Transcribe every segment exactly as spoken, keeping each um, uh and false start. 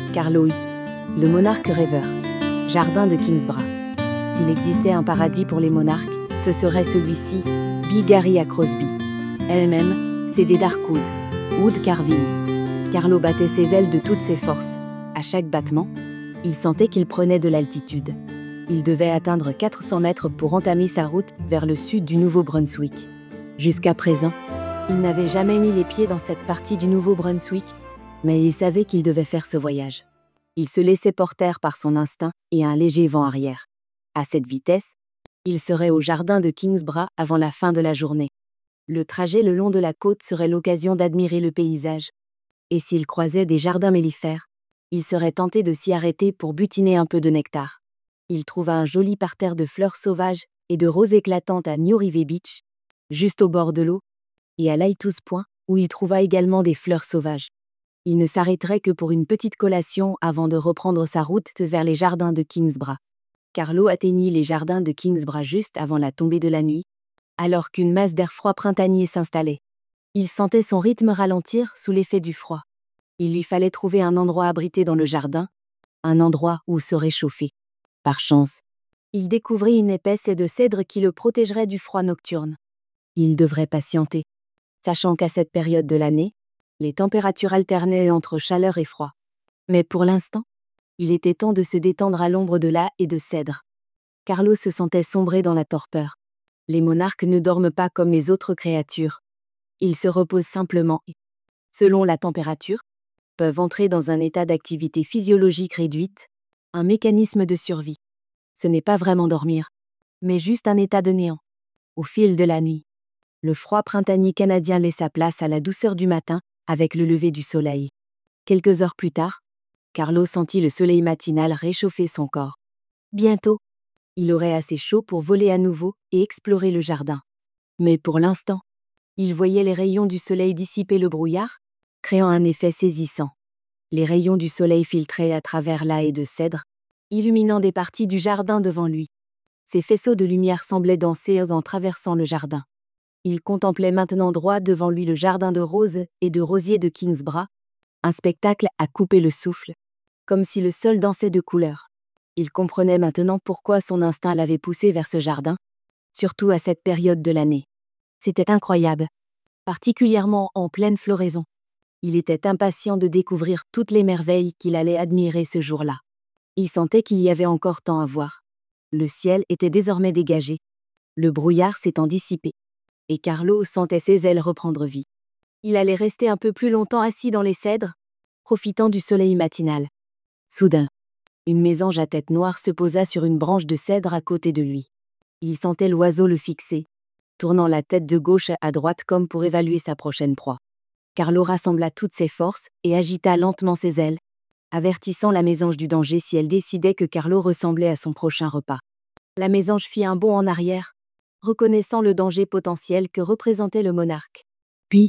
Carlo I. Le monarque rêveur. Jardin de Kingsborough. S'il existait un paradis pour les monarques, ce serait celui-ci, Bigary à Crosby. Elle-même, c'est des Darkwood. Wood carving. Carlo battait ses ailes de toutes ses forces. À chaque battement, il sentait qu'il prenait de l'altitude. Il devait atteindre quatre cents mètres pour entamer sa route vers le sud du Nouveau-Brunswick. Jusqu'à présent, il n'avait jamais mis les pieds dans cette partie du Nouveau-Brunswick, mais il savait qu'il devait faire ce voyage. Il se laissait porter par son instinct et un léger vent arrière. À cette vitesse, il serait au jardin de Kingsborough avant la fin de la journée. Le trajet le long de la côte serait l'occasion d'admirer le paysage. Et s'il croisait des jardins mellifères, il serait tenté de s'y arrêter pour butiner un peu de nectar. Il trouva un joli parterre de fleurs sauvages et de roses éclatantes à New River Beach, juste au bord de l'eau, et à Lighthouse Point, où il trouva également des fleurs sauvages. Il ne s'arrêterait que pour une petite collation avant de reprendre sa route vers les jardins de Kingsborough. Carlo atteignit les jardins de Kingsborough juste avant la tombée de la nuit, alors qu'une masse d'air froid printanier s'installait. Il sentait son rythme ralentir sous l'effet du froid. Il lui fallait trouver un endroit abrité dans le jardin, un endroit où se réchauffer. Par chance, il découvrit une épaisse haie de cèdre qui le protégerait du froid nocturne. Il devrait patienter, sachant qu'à cette période de l'année, les températures alternaient entre chaleur et froid. Mais pour l'instant, il était temps de se détendre à l'ombre de la haie de cèdre. Carlo se sentait sombrer dans la torpeur. Les monarques ne dorment pas comme les autres créatures. Ils se reposent simplement et, selon la température, peuvent entrer dans un état d'activité physiologique réduite, un mécanisme de survie. Ce n'est pas vraiment dormir, mais juste un état de néant. Au fil de la nuit, le froid printanier canadien laissa place à la douceur du matin avec le lever du soleil. Quelques heures plus tard, Carlo sentit le soleil matinal réchauffer son corps. Bientôt, il aurait assez chaud pour voler à nouveau et explorer le jardin. Mais pour l'instant, il voyait les rayons du soleil dissiper le brouillard, créant un effet saisissant. Les rayons du soleil filtraient à travers la haie de cèdre, illuminant des parties du jardin devant lui. Ces faisceaux de lumière semblaient danser en traversant le jardin. Il contemplait maintenant droit devant lui le jardin de roses et de rosiers de Kingsborough, un spectacle à couper le souffle, comme si le sol dansait de couleurs. Il comprenait maintenant pourquoi son instinct l'avait poussé vers ce jardin, surtout à cette période de l'année. C'était incroyable, particulièrement en pleine floraison. Il était impatient de découvrir toutes les merveilles qu'il allait admirer ce jour-là. Il sentait qu'il y avait encore tant à voir. Le ciel était désormais dégagé, le brouillard s'étant dissipé, et Carlo sentait ses ailes reprendre vie. Il allait rester un peu plus longtemps assis dans les cèdres, profitant du soleil matinal. Soudain, une mésange à tête noire se posa sur une branche de cèdre à côté de lui. Il sentait l'oiseau le fixer, tournant la tête de gauche à droite comme pour évaluer sa prochaine proie. Carlo rassembla toutes ses forces et agita lentement ses ailes, avertissant la mésange du danger si elle décidait que Carlo ressemblait à son prochain repas. La mésange fit un bond en arrière, reconnaissant le danger potentiel que représentait le monarque. Puis,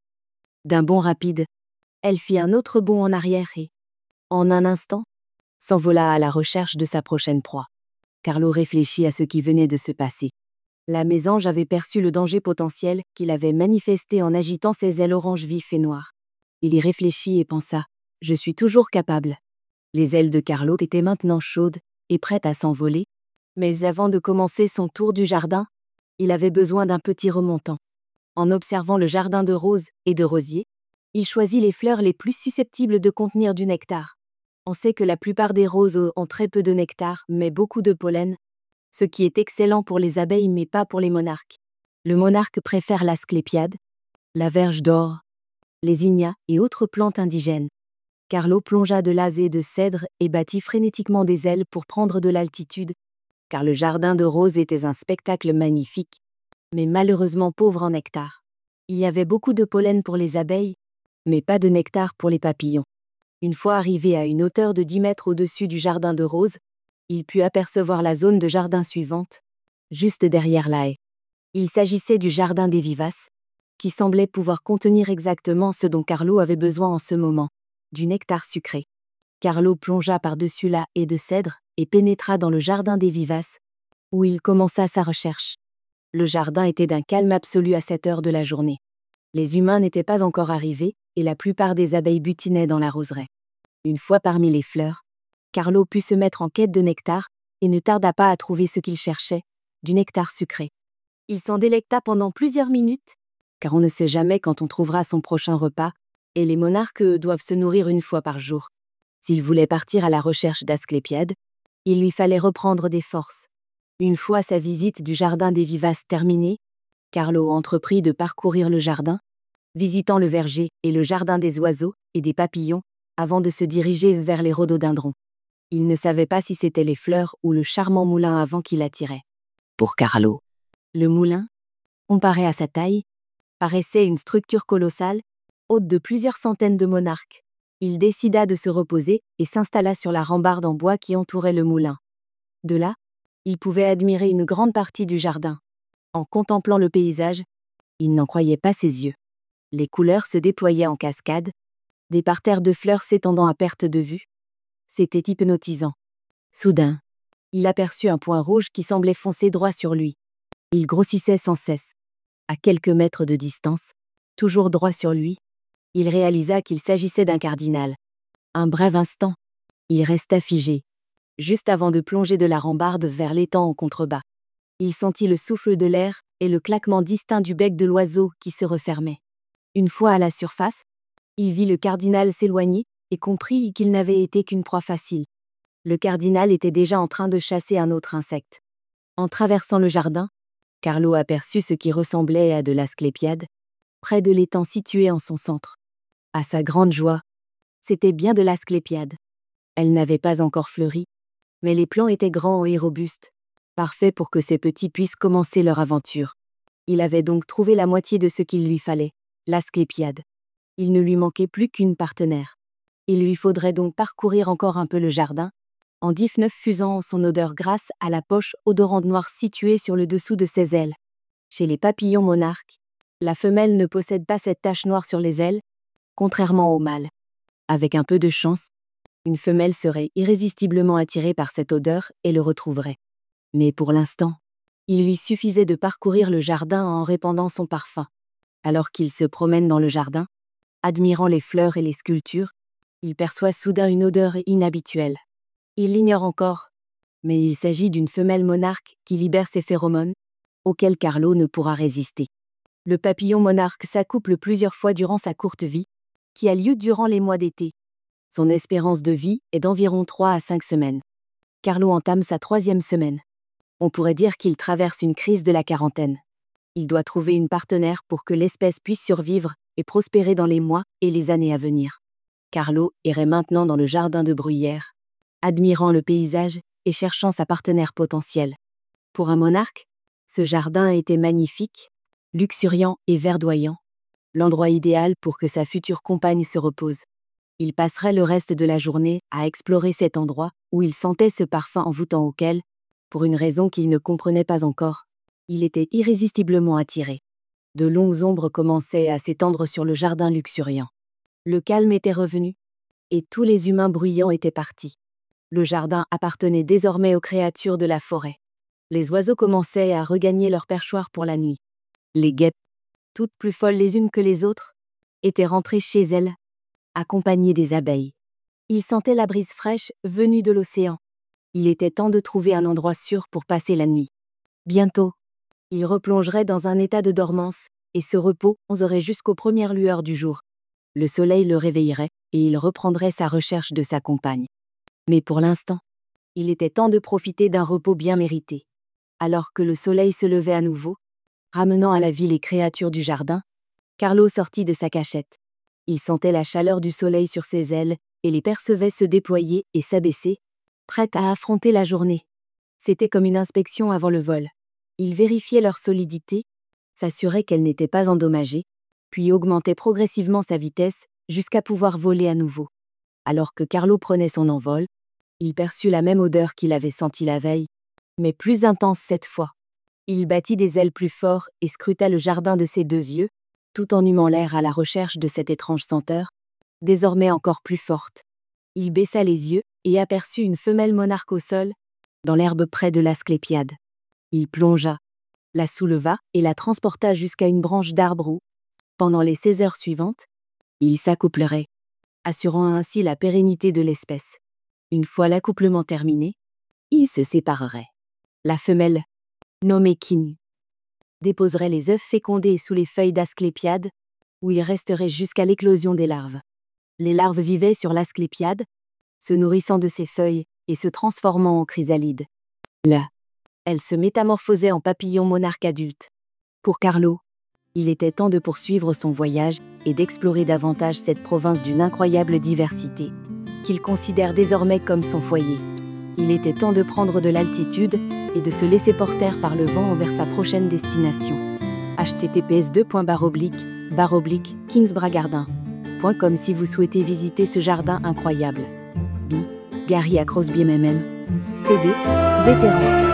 d'un bond rapide, elle fit un autre bond en arrière et, en un instant, s'envola à la recherche de sa prochaine proie. Carlo réfléchit à ce qui venait de se passer. La mésange avait perçu le danger potentiel qu'il avait manifesté en agitant ses ailes orange vif et noires. Il y réfléchit et pensa « Je suis toujours capable ». Les ailes de Carlo étaient maintenant chaudes et prêtes à s'envoler, mais avant de commencer son tour du jardin, il avait besoin d'un petit remontant. En observant le jardin de roses et de rosiers, il choisit les fleurs les plus susceptibles de contenir du nectar. On sait que la plupart des roses ont très peu de nectar, mais beaucoup de pollen, ce qui est excellent pour les abeilles mais pas pour les monarques. Le monarque préfère l'asclépiade, la verge d'or, les zinnias et autres plantes indigènes. Carlo plongea de la haie de cèdre et battit frénétiquement des ailes pour prendre de l'altitude, car le jardin de roses était un spectacle magnifique, mais malheureusement pauvre en nectar. Il y avait beaucoup de pollen pour les abeilles, mais pas de nectar pour les papillons. Une fois arrivé à une hauteur de dix mètres au-dessus du jardin de roses, il put apercevoir la zone de jardin suivante, juste derrière la haie. Il s'agissait du jardin des vivaces, qui semblait pouvoir contenir exactement ce dont Carlo avait besoin en ce moment, du nectar sucré. Carlo plongea par-dessus la haie de cèdre et pénétra dans le jardin des vivaces, où il commença sa recherche. Le jardin était d'un calme absolu à cette heure de la journée. Les humains n'étaient pas encore arrivés, et la plupart des abeilles butinaient dans la roseraie. Une fois parmi les fleurs, Carlo put se mettre en quête de nectar et ne tarda pas à trouver ce qu'il cherchait, du nectar sucré. Il s'en délecta pendant plusieurs minutes, car on ne sait jamais quand on trouvera son prochain repas, et les monarques eux, doivent se nourrir une fois par jour. S'il voulait partir à la recherche d'Asclépiade, il lui fallait reprendre des forces. Une fois sa visite du jardin des vivaces terminée, Carlo entreprit de parcourir le jardin, visitant le verger et le jardin des oiseaux et des papillons, avant de se diriger vers les rhododendrons. Il ne savait pas si c'était les fleurs ou le charmant moulin à vent qui l'attiraient. Pour Carlo, le moulin, comparé à sa taille, paraissait une structure colossale, haute de plusieurs centaines de monarques. Il décida de se reposer et s'installa sur la rambarde en bois qui entourait le moulin. De là, il pouvait admirer une grande partie du jardin. En contemplant le paysage, il n'en croyait pas ses yeux. Les couleurs se déployaient en cascade, des parterres de fleurs s'étendant à perte de vue. C'était hypnotisant. Soudain, il aperçut un point rouge qui semblait foncer droit sur lui. Il grossissait sans cesse. À quelques mètres de distance, toujours droit sur lui, il réalisa qu'il s'agissait d'un cardinal. Un bref instant, il resta figé, juste avant de plonger de la rambarde vers l'étang en contrebas. Il sentit le souffle de l'air et le claquement distinct du bec de l'oiseau qui se refermait. Une fois à la surface, il vit le cardinal s'éloigner et comprit qu'il n'avait été qu'une proie facile. Le cardinal était déjà en train de chasser un autre insecte. En traversant le jardin, Carlo aperçut ce qui ressemblait à de l'asclépiade, près de l'étang situé en son centre. À sa grande joie, c'était bien de l'asclépiade. Elle n'avait pas encore fleuri, mais les plants étaient grands et robustes, parfaits pour que ses petits puissent commencer leur aventure. Il avait donc trouvé la moitié de ce qu'il lui fallait, l'asclépiade. Il ne lui manquait plus qu'une partenaire. Il lui faudrait donc parcourir encore un peu le jardin, en diffusant son odeur grâce à la poche odorante noire située sur le dessous de ses ailes. Chez les papillons monarques, la femelle ne possède pas cette tache noire sur les ailes, contrairement au mâle. Avec un peu de chance, une femelle serait irrésistiblement attirée par cette odeur et le retrouverait. Mais pour l'instant, il lui suffisait de parcourir le jardin en répandant son parfum. Alors qu'il se promène dans le jardin, admirant les fleurs et les sculptures, il perçoit soudain une odeur inhabituelle. Il l'ignore encore, mais il s'agit d'une femelle monarque qui libère ses phéromones, auxquelles Carlo ne pourra résister. Le papillon monarque s'accouple plusieurs fois durant sa courte vie, qui a lieu durant les mois d'été. Son espérance de vie est d'environ trois à cinq semaines. Carlo entame sa troisième semaine. On pourrait dire qu'il traverse une crise de la quarantaine. Il doit trouver une partenaire pour que l'espèce puisse survivre et prospérer dans les mois et les années à venir. Carlo errait maintenant dans le jardin de bruyères, admirant le paysage et cherchant sa partenaire potentielle. Pour un monarque, ce jardin était magnifique, luxuriant et verdoyant, l'endroit idéal pour que sa future compagne se repose. Il passerait le reste de la journée à explorer cet endroit où il sentait ce parfum envoûtant auquel, pour une raison qu'il ne comprenait pas encore, il était irrésistiblement attiré. De longues ombres commençaient à s'étendre sur le jardin luxuriant. Le calme était revenu, et tous les humains bruyants étaient partis. Le jardin appartenait désormais aux créatures de la forêt. Les oiseaux commençaient à regagner leur perchoir pour la nuit. Les guêpes, toutes plus folles les unes que les autres, étaient rentrées chez elles, accompagnées des abeilles. Ils sentaient la brise fraîche venue de l'océan. Il était temps de trouver un endroit sûr pour passer la nuit. Bientôt, il replongerait dans un état de dormance, et ce repos onzerait jusqu'aux premières lueurs du jour. Le soleil le réveillerait, et il reprendrait sa recherche de sa compagne. Mais pour l'instant, il était temps de profiter d'un repos bien mérité. Alors que le soleil se levait à nouveau, ramenant à la vie les créatures du jardin, Carlo sortit de sa cachette. Il sentait la chaleur du soleil sur ses ailes, et les percevait se déployer et s'abaisser, prêtes à affronter la journée. C'était comme une inspection avant le vol. Il vérifiait leur solidité, s'assurait qu'elle n'était pas endommagée, puis augmentait progressivement sa vitesse jusqu'à pouvoir voler à nouveau. Alors que Carlo prenait son envol, il perçut la même odeur qu'il avait sentie la veille, mais plus intense cette fois. Il battit des ailes plus fort et scruta le jardin de ses deux yeux, tout en humant l'air à la recherche de cette étrange senteur, désormais encore plus forte. Il baissa les yeux et aperçut une femelle monarque au sol, dans l'herbe près de l'asclépiade. Il plongea, la souleva et la transporta jusqu'à une branche d'arbre où, pendant les seize heures suivantes, il s'accouplerait. assurant ainsi la pérennité de l'espèce. Une fois l'accouplement terminé, ils se sépareraient. La femelle, nommée King, déposerait les œufs fécondés sous les feuilles d'Asclépiade, où ils resteraient jusqu'à l'éclosion des larves. Les larves vivaient sur l'Asclépiade, se nourrissant de ces feuilles et se transformant en chrysalides. Là, elles se métamorphosaient en papillons monarques adultes. Pour Carlo, il était temps de poursuivre son voyage et d'explorer davantage cette province d'une incroyable diversité, qu'il considère désormais comme son foyer. Il était temps de prendre de l'altitude et de se laisser porter par le vent vers sa prochaine destination. h t t p s deux barre oblique barre oblique kingsbra garden point com si vous souhaitez visiter ce jardin incroyable. B. Gary à Crosby M M M. C D. Vétéran.